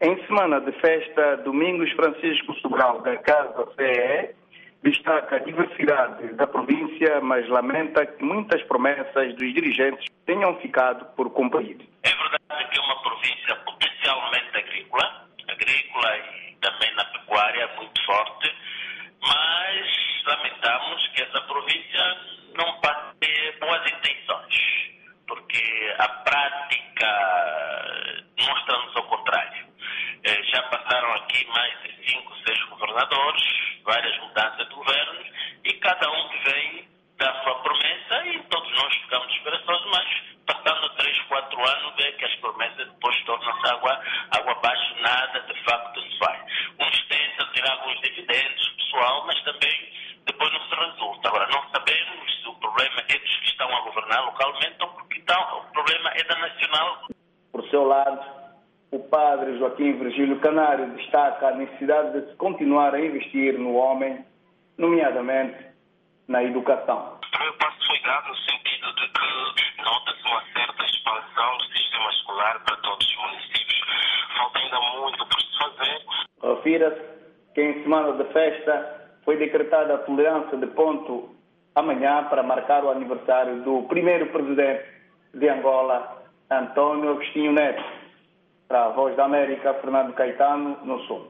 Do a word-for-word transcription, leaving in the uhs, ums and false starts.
Em semana de festa, Domingos Francisco Sobral, da Casa C E, destaca a diversidade da província, mas lamenta que muitas promessas dos dirigentes tenham ficado por cumprir. É verdade que é uma província potencialmente agrícola, agrícola e também na pecuária muito forte, mas lamentamos que essa província não passe boas intenções, porque a prática mostra-nos ao contrário. Já passaram aqui mais de cinco, seis governadores, várias mudanças de governos, e cada um que vem dá a sua promessa e todos nós ficamos esperançosos, mas passando três, quatro anos, vê que as promessas depois tornam-se água, água abaixo, nada de facto se faz. Uns tentam tirar alguns dividendos pessoal, mas também depois não se resulta. Agora, não sabemos se o problema é dos que estão a governar localmente ou porque estão, o problema é da nacional. Por seu lado, o padre Joaquim Virgílio Canário destaca a necessidade de se continuar a investir no homem, nomeadamente na educação. O primeiro passo foi dado no sentido de que nota-se uma certa expansão do sistema escolar para todos os municípios. Falta ainda muito por se fazer. Refira-se que em semana de festa foi decretada a tolerância de ponto amanhã para marcar o aniversário do primeiro presidente de Angola, António Agostinho Neto. Para a Voz da América, Fernando Caetano, no Sul.